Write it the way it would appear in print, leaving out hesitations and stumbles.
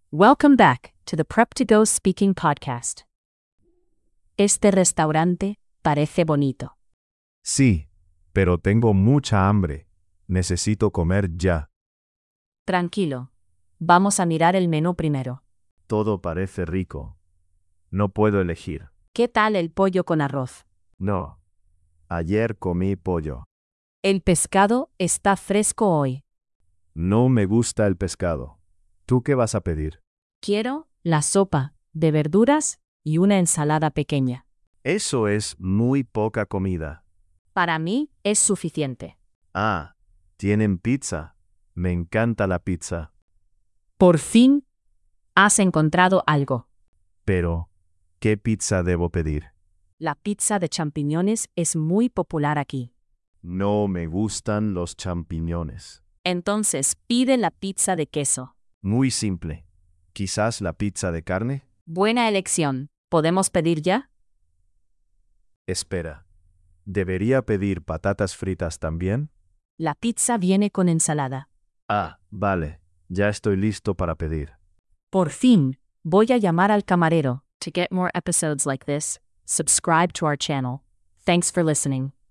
Welcome back to the Prep to Go Speaking Podcast. Este restaurante parece bonito. Sí, pero tengo mucha hambre. Necesito comer ya. Tranquilo. Vamos a mirar el menú primero. Todo parece rico. No puedo elegir. ¿Qué tal el pollo con arroz? No. Ayer comí pollo. El pescado está fresco hoy. No me gusta el pescado. ¿Tú qué vas a pedir? Quiero la sopa de verduras y una ensalada pequeña. Eso es muy poca comida. Para mí es suficiente. Ah, ¿tienen pizza? Me encanta la pizza. Por fin, has encontrado algo. Pero, ¿qué pizza debo pedir? La pizza de champiñones es muy popular aquí. No me gustan los champiñones. Entonces pide la pizza de queso. Muy simple. ¿Quizás la pizza de carne? Buena elección. ¿Podemos pedir ya? Espera. ¿Debería pedir patatas fritas también? La pizza viene con ensalada. Ah, vale. Ya estoy listo para pedir. Por fin, voy a llamar al camarero. To get more episodes like this, subscribe to our channel. Thanks for listening.